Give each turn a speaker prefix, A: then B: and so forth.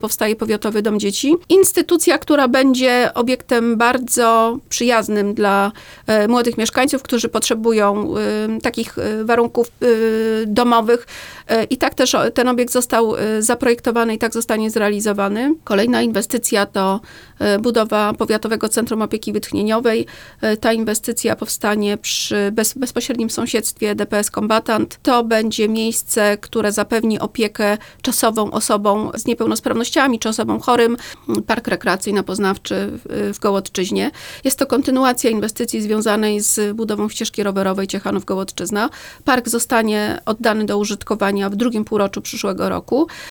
A: powstaje Powiatowy Dom Dzieci. Instytucja, która będzie obiektem bardzo przyjaznym dla młodych mieszkańców, którzy potrzebują takich warunków domowych. I tak też ten obiekt został zaprojektowany i tak zostanie zrealizowany. Kolejna inwestycja to budowa Powiatowego Centrum Opieki Wytchnieniowej. Ta inwestycja powstanie przy bezpośrednim sąsiedztwie DPS Kombatant. To będzie miejsce, które zapewni opiekę czasową osobom z niepełnosprawnościami czy osobom chorym. Park rekreacyjno-poznawczy w Gołodczyźnie. Jest to kontynuacja inwestycji związanej z budową ścieżki rowerowej Ciechanów-Gołodczyzna. Park zostanie oddany do użytkowania w drugim półroczu przyszłego roku.